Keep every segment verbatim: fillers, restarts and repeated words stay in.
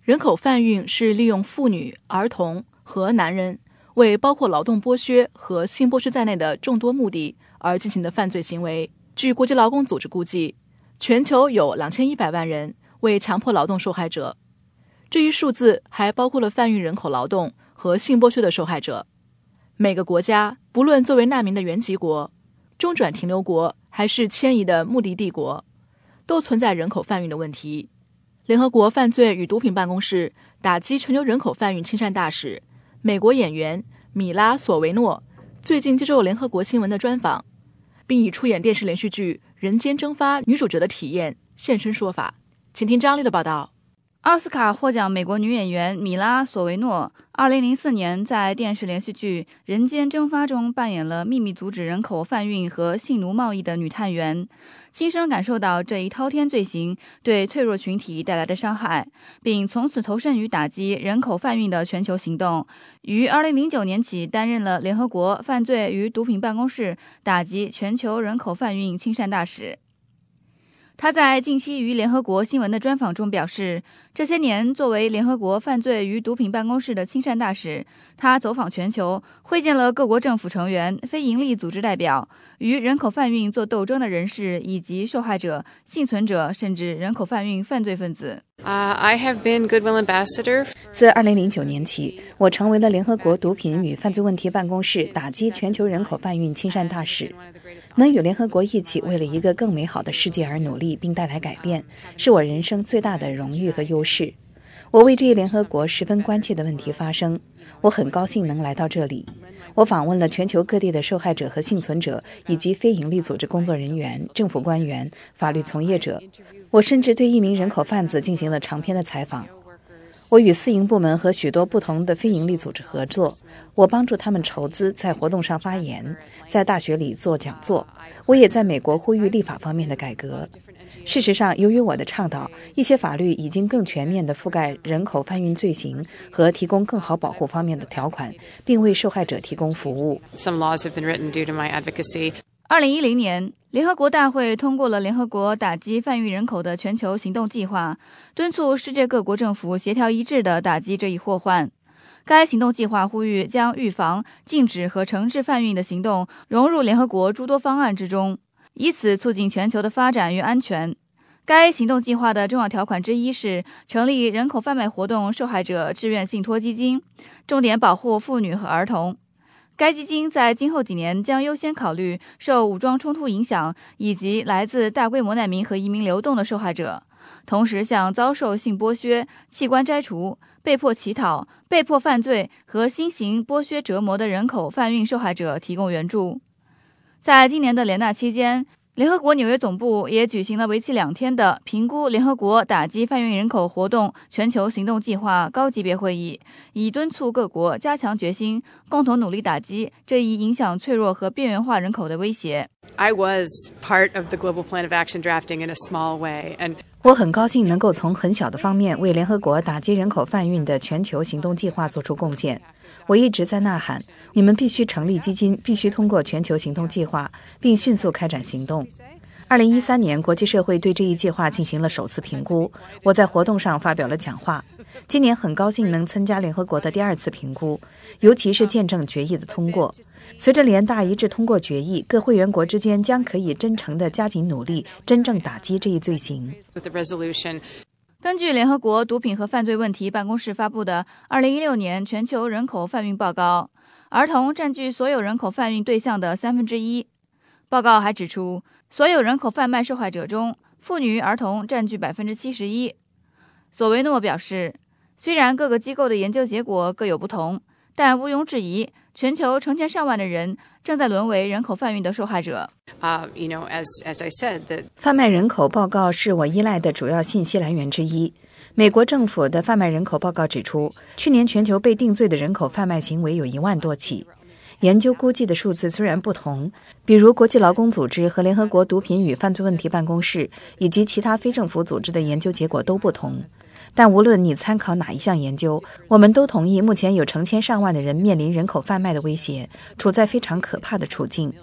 人口贩运是利用妇女、儿童和男人为包括劳动剥削和性剥削在内的众多目的而进行的犯罪行为。据国际劳工组织估计，全球有两千一百万人为强迫劳动受害者，这一数字还包括了贩运人口劳动和性剥削的受害者。每个国家，不论作为难民的原籍国、中转停留国还是迁移的目的地国，都存在人口贩运的问题。联合国犯罪与毒品办公室打击全球人口贩运亲善大使、美国演员米拉·索维诺最近接受联合国新闻的专访，并以出演电视连续剧《人间蒸发》女主角的体验现身说法。请听张丽的报道。 奥斯卡获奖美国女演员米拉·索维诺二零零四年在电视连续剧《人间蒸发》中扮演了秘密阻止人口贩运和性奴贸易的女探员，亲身感受到这一滔天罪行对脆弱群体带来的伤害，并从此投身于打击人口贩运的全球行动。于二零零九年起担任了联合国犯罪与毒品办公室打击全球人口贩运亲善大使。他在近期于联合国新闻的专访中表示，这些年作为联合国犯罪与毒品办公室的亲善大使，他走访全球，会见了各国政府成员、非营利组织代表、与人口贩运做斗争的人士以及受害者、幸存者，甚至人口贩运犯罪分子。 Uh, I have been Goodwill Ambassador. 自二零零九年起，我成为了联合国毒品与犯罪问题办公室打击全球人口贩运亲善大使。能与联合国一起为了一个更美好的世界而努力并带来改变，是我人生最大的荣誉和优势。我为这一联合国十分关切的问题发声，我很高兴能来到这里。我访问了全球各地的受害者和幸存者，以及非营利组织工作人员、政府官员、法律从业者。我甚至对一名人口贩子进行了长篇的采访。我与私营部门和许多不同的非营利组织合作，我帮助他们筹资，在活动上发言，在大学里做讲座。我也在美国呼吁立法方面的改革。事实上，由于我的倡导，一些法律已经更全面地覆盖人口贩运罪行和提供更好保护方面的条款，并为受害者提供服务。 Some laws have been written due to my advocacy. 二零一零年，联合国大会通过了联合国打击贩运人口的全球行动计划，敦促世界各国政府协调一致地打击这一祸患。该行动计划呼吁将预防、禁止和惩治贩运的行动融入联合国诸多方案之中，以此促进全球的发展与安全。该行动计划的重要条款之一是成立人口贩卖活动受害者志愿信托基金，重点保护妇女和儿童。该基金在今后几年将优先考虑受武装冲突影响以及来自大规模难民和移民流动的受害者，同时向遭受性剥削、器官摘除、被迫乞讨、被迫犯罪和新型剥削折磨的人口贩运受害者提供援助。在今年的联大期间，联合国纽约总部也举行了为期两天的评估联合国打击贩运人口活动全球行动计划高级别会议，以敦促各国加强决心，共同努力打击这一影响脆弱和边缘化人口的威胁。 I was part of the Global Plan of Action drafting in a small way, and 我很高兴能够从很小的方面为联合国打击人口贩运的全球行动计划做出贡献。我一直在呐喊，你们必须成立基金，必须通过全球行动计划，并迅速开展行动。二零一三年，国际社会对这一计划进行了首次评估，我在活动上发表了讲话。今年很高兴能参加联合国的第二次评估，尤其是见证决议的通过。随着联大一致通过决议，各会员国之间将可以真诚地加紧努力，真正打击这一罪行。 根据联合国毒品和犯罪问题办公室发布的二零一六年全球人口贩运报告，儿童占据所有人口贩运对象的三分之一。报告还指出，所有人口贩卖受害者中，妇女儿童占据百分之七十一。索维诺表示，虽然各个机构的研究结果各有不同，但毋庸置疑，全球成千上万的人正在沦为人口贩运的受害者。 Uh, you know, as, as I said, that 贩卖人口报告是我依赖的主要信息来源之一。美国政府的贩卖人口报告指出，去年全球被定罪的人口贩卖行为有一万多起。研究估计的数字虽然不同，比如国际劳工组织和联合国毒品与犯罪问题办公室以及其他非政府组织的研究结果都不同，但无论你参考哪一项研究，我们都同意目前有成千上万的人面临人口贩卖的威胁，处在非常可怕的处境。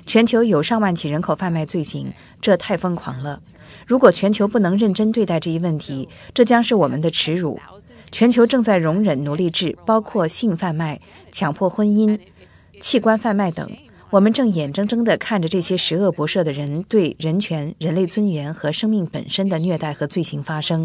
全球有上万起人口贩卖罪行，这太疯狂了。如果全球不能认真对待这一问题，这将是我们的耻辱。全球正在容忍奴隶制，包括性贩卖、强迫婚姻、器官贩卖等。我们正眼睁睁地看着这些十恶不赦的人对人权、人类尊严和生命本身的虐待和罪行发生。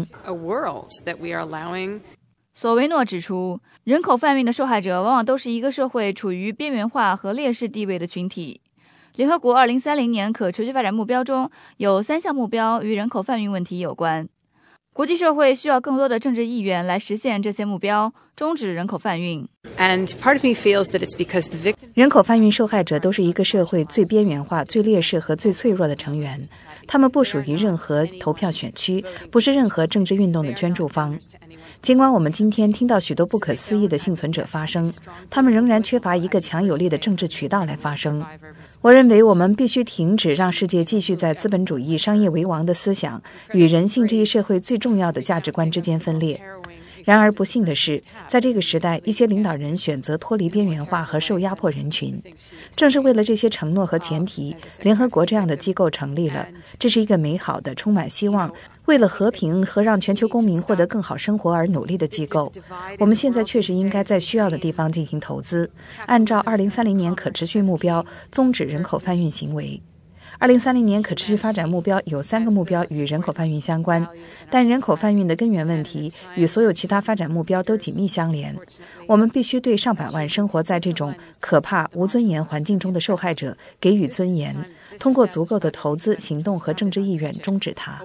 索维诺指出，人口贩运的受害者往往都是一个社会处于边缘化和劣势地位的群体。联合国二零三零年可持续发展目标中有三项目标与人口贩运问题有关。国际社会需要更多的政治意愿来实现这些目标，终止人口贩运。 And part of me feels that it's because the victims... 人口贩运受害者都是一个社会最边缘化、最劣势和最脆弱的成员，他们不属于任何投票选区，不是任何政治运动的捐助方。尽管我们今天听到许多不可思议的幸存者发声，他们仍然缺乏一个强有力的政治渠道来发声。我认为我们必须停止让世界继续在资本主义商业为王的思想与人性这一社会最重要的价值观之间分裂。然而不幸的是，在这个时代，一些领导人选择脱离边缘化和受压迫人群。正是为了这些承诺和前提，联合国这样的机构成立了。这是一个美好的、充满希望，为了和平和让全球公民获得更好生活而努力的机构。我们现在确实应该在需要的地方进行投资，按照二零三零年可持续目标终止人口贩运行为。二零三零年可持续发展目标有三个目标与人口贩运相关，但人口贩运的根源问题与所有其他发展目标都紧密相连。我们必须对上百万生活在这种可怕无尊严环境中的受害者给予尊严，通过足够的投资、行动和政治意愿终止它。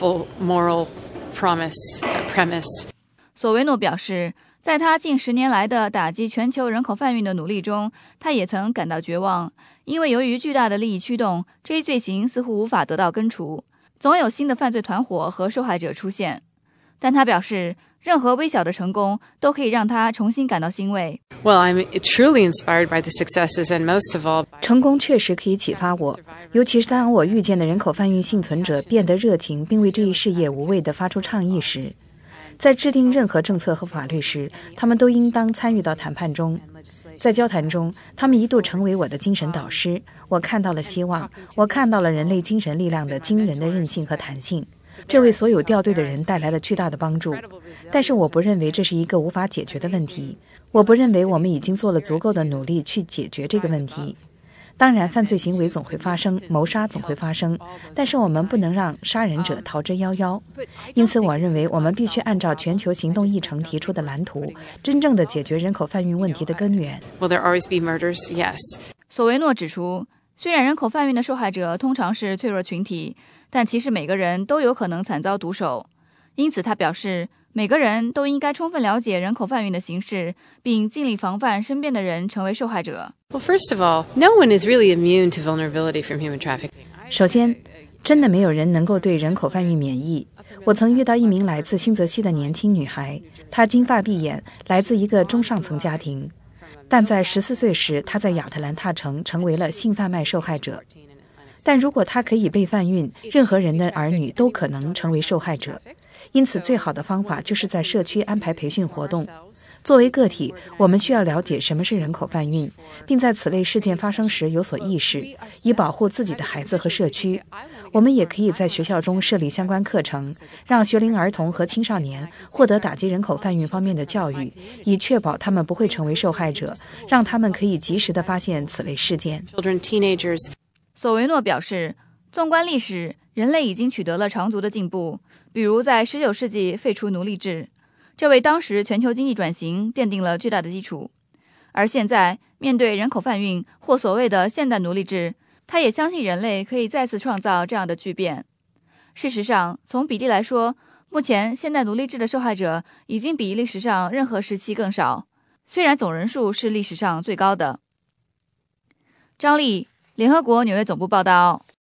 索维诺表示，在他近十年来的打击全球人口贩运的努力中，他也曾感到绝望，因为由于巨大的利益驱动，这一罪行似乎无法得到根除，总有新的犯罪团伙和受害者出现。但他表示，任何微小的成功都可以让他重新感到欣慰。 Well, I'm truly inspired by the successes, and most of all, 成功确实可以启发我，尤其是当我遇见的人口贩运幸存者变得热情，并为这一事业无畏地发出倡议时。在制定任何政策和法律时，他们都应当参与到谈判中。在交谈中，他们一度成为我的精神导师。我看到了希望，我看到了人类精神力量的惊人的韧性和弹性，这为所有掉队的人带来了巨大的帮助。但是我不认为这是一个无法解决的问题，我不认为我们已经做了足够的努力去解决这个问题。当然，犯罪行为总会发生，谋杀总会发生，但是我们不能让杀人者逃之夭夭。因此，我认为我们必须按照全球行动议程提出的蓝图，真正的解决人口贩运问题的根源。 Will there always be murders? Yes. 索维诺指出，虽然人口贩运的受害者通常是脆弱群体，但其实每个人都有可能惨遭毒手。因此，他表示，每个人都应该充分了解人口贩运的形式，并尽力防范身边的人成为受害者。 Well, first of all, no one is really immune to vulnerability from human trafficking. 首先，真的没有人能够对人口贩运免疫。我曾遇到一名来自新泽西的年轻女孩，她金发碧眼，来自一个中上层家庭，但在十四岁时，她在亚特兰大城成为了性贩卖受害者。但如果她可以被贩运，任何人的儿女都可能成为受害者。因此，最好的方法就是在社区安排培训活动。作为个体，我们需要了解什么是人口贩运，并在此类事件发生时有所意识，以保护自己的孩子和社区。我们也可以在学校中设立相关课程，让学龄儿童和青少年获得打击人口贩运方面的教育，以确保他们不会成为受害者，让他们可以及时地发现此类事件。 索维诺表示，纵观历史，人类已经取得了长足的进步，比如在十九世纪废除奴隶制，这为当时全球经济转型奠定了巨大的基础。而现在，面对人口贩运或所谓的现代奴隶制，他也相信人类可以再次创造这样的巨变。事实上，从比例来说，目前现代奴隶制的受害者已经比历史上任何时期更少，虽然总人数是历史上最高的。张丽，联合国纽约总部报道。